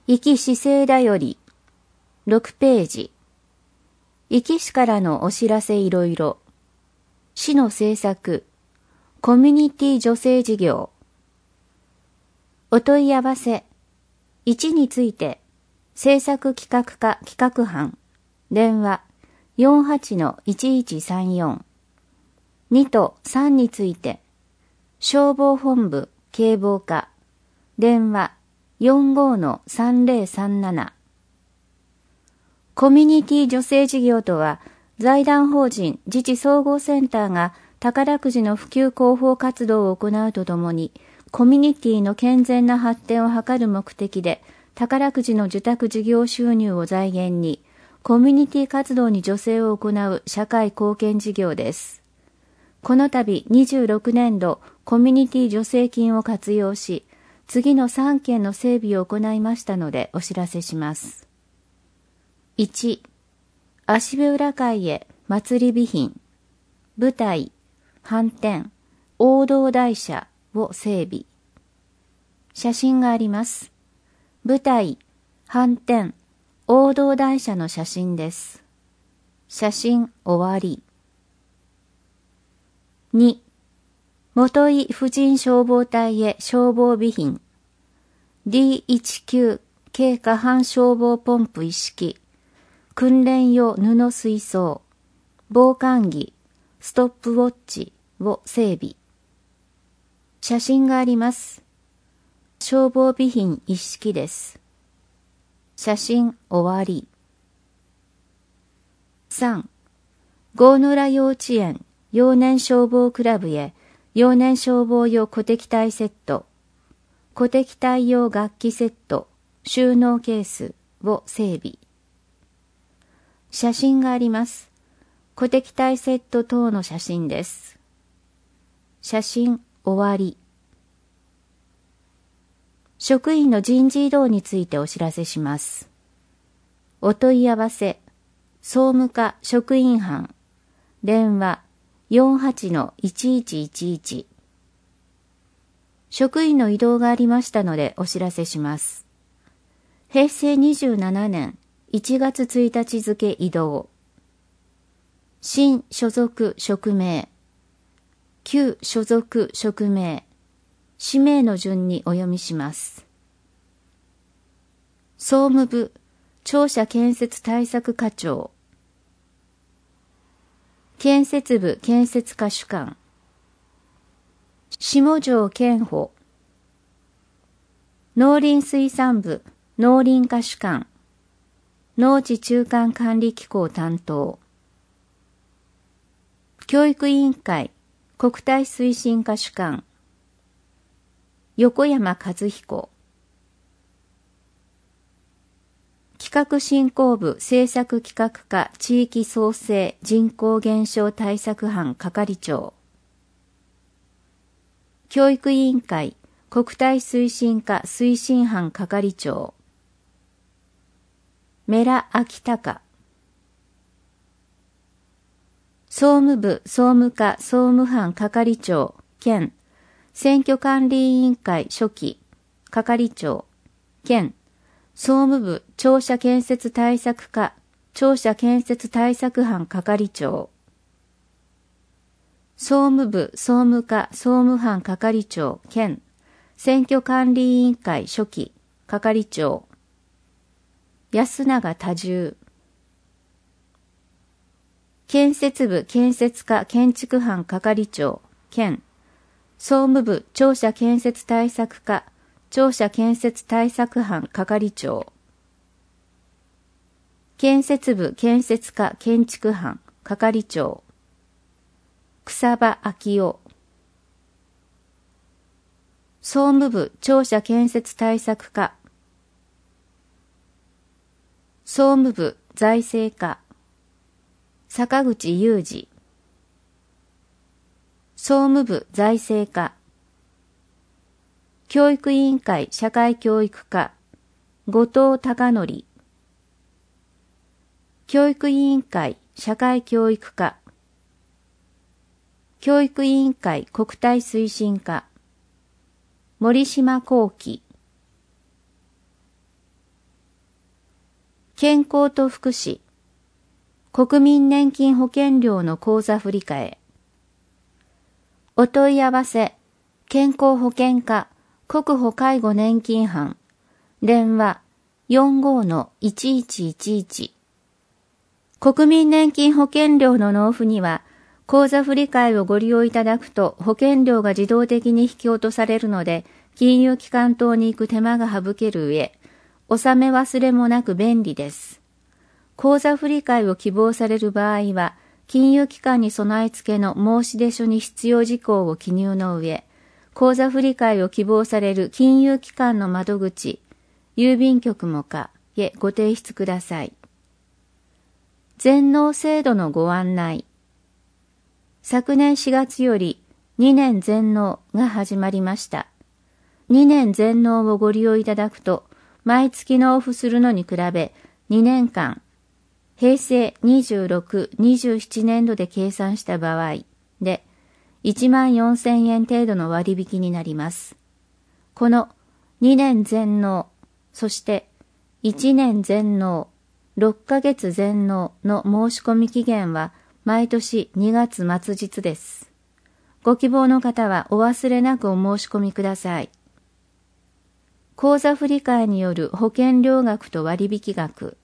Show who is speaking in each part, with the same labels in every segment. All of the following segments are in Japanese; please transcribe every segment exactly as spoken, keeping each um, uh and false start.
Speaker 1: 壱岐市政だよりろくページ。壱岐市からのお知らせいろいろ。市の政策、コミュニティ女性事業。お問い合わせ。いちについて、政策企画課企画班、電話 よんはちのいちいちさんよん。にとさんについて、消防本部警防課、電話 よんごのさんぜろさんなな。コミュニティ女性事業とは、財団法人自治総合センターが宝くじの普及広報活動を行うとともに、コミュニティの健全な発展を図る目的で、宝くじの受託事業収入を財源に、コミュニティ活動に助成を行う社会貢献事業です。この度にじゅうろくねんどコミュニティ助成金を活用し、次のさんけんの整備を行いましたのでお知らせします。いち. 足部裏会へ祭り備品、舞台、反転、王道台車を整備。写真があります。舞台、反転、王道台車の写真です。写真終わり。に. 元井婦人消防隊へ消防備品 ディーじゅうきゅう 軽過半消防ポンプ一式、訓練用布水槽、防寒着、ストップウォッチを整備。写真があります。消防備品一式です。写真終わり。さん. 郷村幼稚園幼年消防クラブへ幼年消防用鼓笛隊セット、鼓笛隊用楽器セット、収納ケースを整備。写真があります。鼓笛隊セット等の写真です。写真終わり。職員の人事異動についてお知らせします。お問い合わせ、総務課職員班、電話 よんはちのいちいちいちいち。職員の異動がありましたのでお知らせします。へいせいにじゅうななねんいちがつついたち付異動。新所属職名、旧所属職名、氏名の順にお読みします。総務部庁舎建設対策課長、建設部建設課主幹、下條健保、農林水産部農林課主幹、農地中間管理機構担当、教育委員会国体推進課主幹、横山和彦、企画振興部政策企画課地域創生人口減少対策班係長、教育委員会国体推進課推進班係長、メラ秋高、総務部総務課総務班係長兼選挙管理委員会書記係長兼総務部庁舎建設対策課庁舎建設対策班係長、総務部総務課総務班係長兼選挙管理委員会書記係長、安永多重、建設部建設課建築班係長兼総務部庁舎建設対策課庁舎建設対策班係長、建設部建設課建築班係長、草場昭夫、総務部庁舎建設対策課、総務部財政課坂口裕二、総務部財政課、教育委員会社会教育課後藤孝則、教育委員会社会教育課、教育委員会国体推進課森島幸喜、 健康と福祉、国民年金保険料の口座振替。お問い合わせ、健康保険課国保介護年金班、電話 よんごーいちいちいちいち。国民年金保険料の納付には、口座振替をご利用いただくと保険料が自動的に引き落とされるので、金融機関等に行く手間が省ける上、納め忘れもなく便利です。口座振替を希望される場合は、金融機関に備え付けの申出書に必要事項を記入の上、口座振替を希望される金融機関の窓口、郵便局もかへご提出ください。全納制度のご案内。昨年しがつよりにねん全納が始まりました。にねん全納をご利用いただくと、毎月納付するのに比べにねんかん、平成にじゅうろく、にじゅうなな年度で計算した場合で、いちまんよんせんえん程度の割引になります。このにねん全納、そしていちねん全納、ろっかげつ全納の申し込み期限は毎年にがつ末日です。ご希望の方はお忘れなくお申し込みください。口座振替による保険料額と割引額。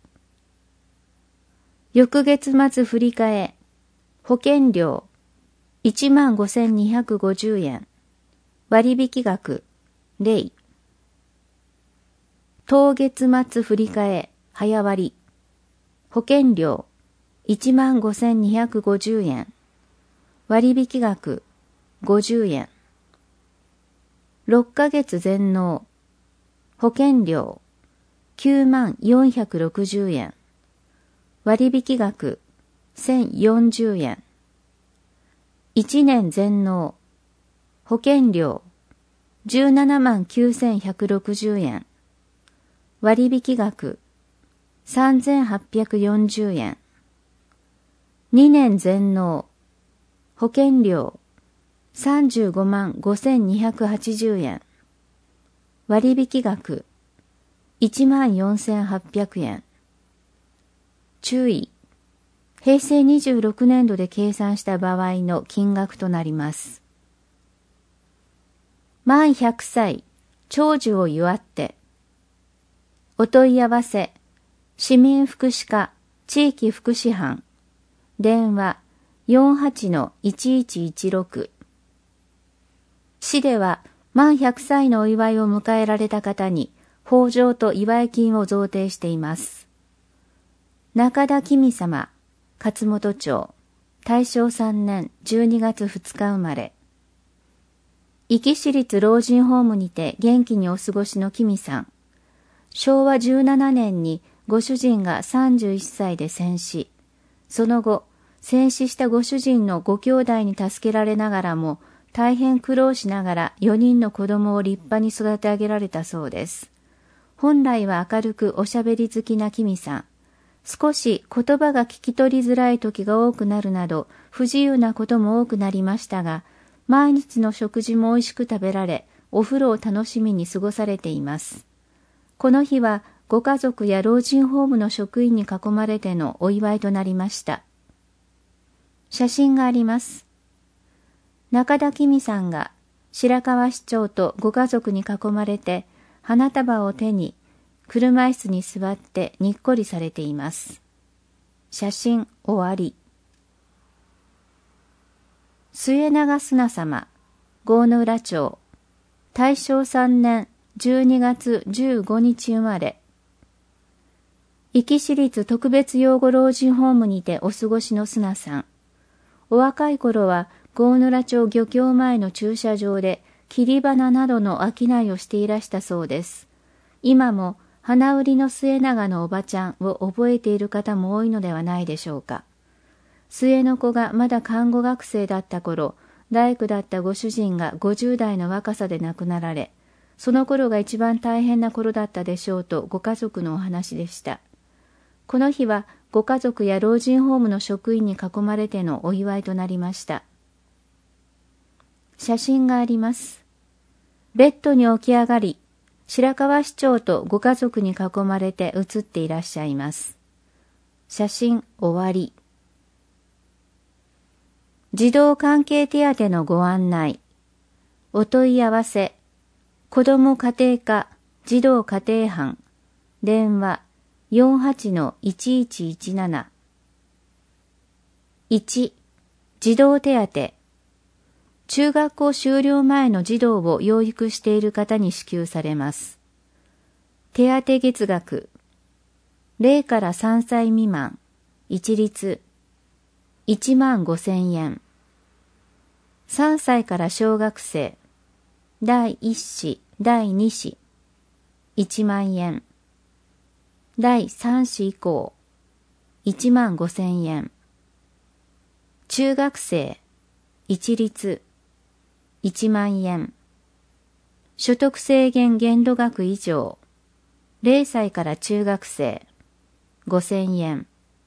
Speaker 1: 翌月末振替、保険料いちまんごせんにひゃくごじゅうえん、割引額ゼロ。当月末振替、早割、保険料いちまんごせんにひゃくごじゅうえん、割引額ごじゅうえん。ろっかげつ全納、保険料きゅうまんよんひゃくろくじゅうえん、割引額せんよんじゅうえん。いちねん全納、保険料じゅうななまんきゅうせんひゃくろくじゅうえん、割引額さんぜんはっぴゃくよんじゅうえん。にねん全納、保険料さんじゅうごまんごせんにひゃくはちじゅうえん、割引額いちまんよんせんはっぴゃくえん。注意、平成にじゅうろく年度で計算した場合の金額となります。満ひゃくさい、長寿を祝って。お問い合わせ、市民福祉課地域福祉班、電話 よんはちのいちいちいちろく。市では満ひゃくさいのお祝いを迎えられた方に豊穣と祝い金を贈呈しています。中田紀美様、勝本町、大正さんねんじゅうにがつふつか生まれ。壱岐市立老人ホームにて元気にお過ごしの紀美さん。しょうわじゅうななねんにご主人がさんじゅういっさいで戦死。その後、戦死したご主人のご兄弟に助けられながらも、大変苦労しながらよにんの子供を立派に育て上げられたそうです。本来は明るくおしゃべり好きな紀美さん。少し言葉が聞き取りづらい時が多くなるなど、不自由なことも多くなりましたが、毎日の食事も美味しく食べられ、お風呂を楽しみに過ごされています。この日は、ご家族や老人ホームの職員に囲まれてのお祝いとなりました。写真があります。中田紀美さんが白河市長とご家族に囲まれて花束を手に車椅子に座ってにっこりされています。写真終わり。末永砂様、郷野浦町、大正さんねんじゅうにがつじゅうごにち生まれ。壱岐市立特別養護老人ホームにてお過ごしの砂さん。お若い頃は郷野浦町漁協前の駐車場で切り花などの商いをしていらしたそうです。今も花売りの末永のおばちゃんを覚えている方も多いのではないでしょうか。末の子がまだ看護学生だった頃、大工だったご主人がごじゅう代の若さで亡くなられ、その頃が一番大変な頃だったでしょうとご家族のお話でした。この日はご家族や老人ホームの職員に囲まれてのお祝いとなりました。写真があります。ベッドに起き上がり、 白河市長とご家族に囲まれて写っていらっしゃいます。写真終わり。児童関係手当のご案内。お問い合わせ。子ども家庭課児童家庭班。電話 よんはちのいちいちいちなな。いち. 児童手当。中学校修了前の児童を養育している方に支給されます。手当月額。ゼロからさんさい未満。一律。いちまんごせんえん。さんさいから小学生。だいいっ子、だいに子。いちまんえん。だいさん子以降。いちまんごせんえん。中学生。一律。いちまんえん。所得制限限度額以上。ゼロさいから中学生。ごせんえん。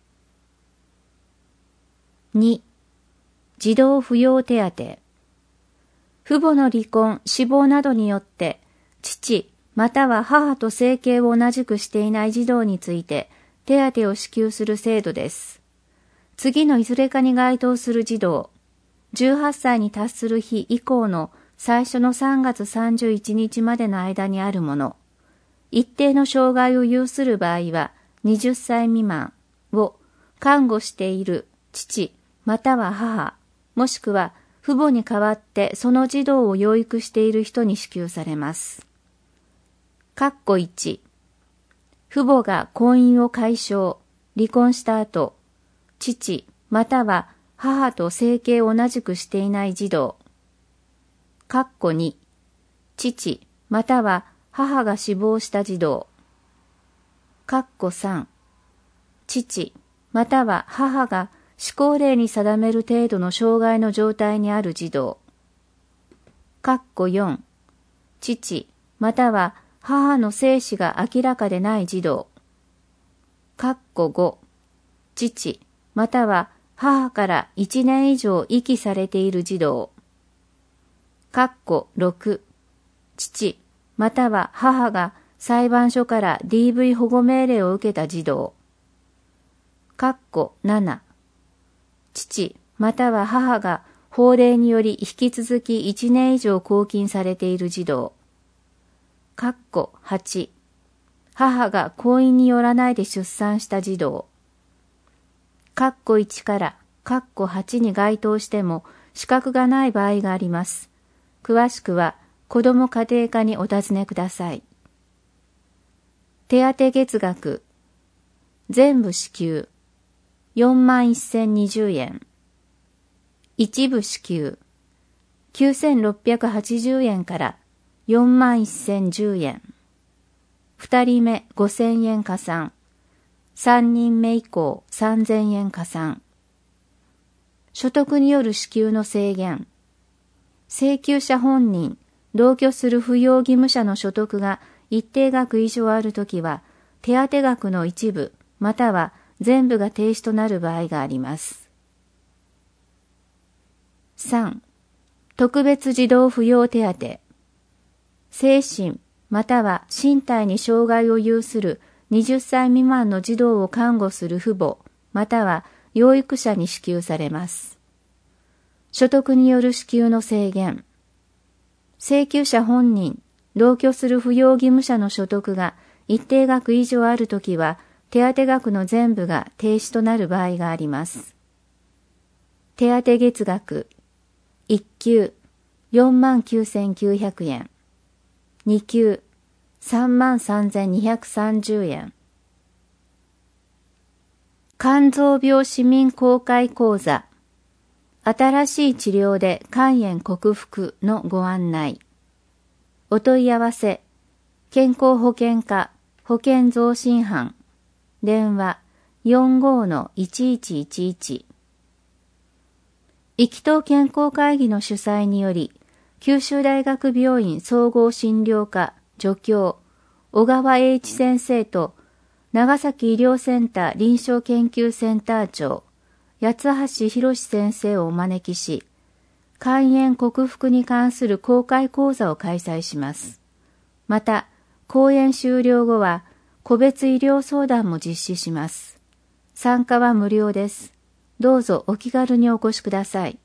Speaker 1: に. 児童扶養手当。父母の離婚、死亡などによって、父または母と生計を同じくしていない児童について、手当を支給する制度です。次のいずれかに該当する児童、じゅうはっさいに達する日以降の最初のさんがつさんじゅういちにちまでの間にあるもの、一定の障害を有する場合は、はたち未満を看護している父または母、もしくは父母に代わってその児童を養育している人に支給されます。括弧いち. 父母が婚姻を解消、離婚した後、父または母と生計を同じくしていない児童。括弧に. 父または母が死亡した児童。括弧さん. 父または母が施行令に定める程度の障害の状態にある児童。括弧よん. 父または母の生死が明らかでない児童。括弧ご. 父または母からいちねん以上遺棄されている児童。括弧ろく. 父または母が裁判所から ディーブイ 保護命令を受けた児童。括弧なな. 父または母が法令により引き続きいちねん以上拘禁されている児童。括弧はち. 母が婚姻によらないで出産した児童。括弧いちから括弧はちに該当しても資格がない場合があります。詳しくは子ども家庭課にお尋ねください。手当月額。全部支給。よんまんせんにじゅうえん。一部支給。きゅうせんろっぴゃくはちじゅうえんからよんまんせんじゅうえん。二人目ごせんえん加算。三人目以降さんぜんえん加算。所得による支給の制限。請求者本人、同居する扶養義務者の所得が一定額以上あるときは、手当額の一部、または全部が停止となる場合があります。さん. 特別児童扶養手当。精神または身体に障害を有するはたち未満の児童を看護する父母または養育者に支給されます。所得による支給の制限。請求者本人、同居する扶養義務者の所得が一定額以上あるときは、手当額の全部が停止となる場合があります。手当月額。いっ級、よんまんきゅうせんきゅうひゃくえん。に級、さんまんさんぜんにひゃくさんじゅうえん。肝臓病市民公開講座。新しい治療で肝炎克服のご案内。お問い合わせ。健康保険課保健増進班。電話 よんごのいちいちいちいち。生きとう健康会議の主催により、九州大学病院総合診療科助教小川栄一先生と長崎医療センター臨床研究センター長八橋博先生をお招きし、肝炎克服に関する公開講座を開催します。また、 講演終了後は個別医療相談も実施します。参加は無料です。どうぞお気軽にお越しください。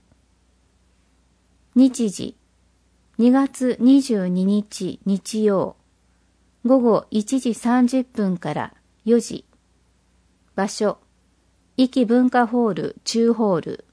Speaker 1: 日時、にがつにじゅうににち日曜、午後いちじさんじゅっぷんからよじ。場所、壱岐文化ホール中ホール。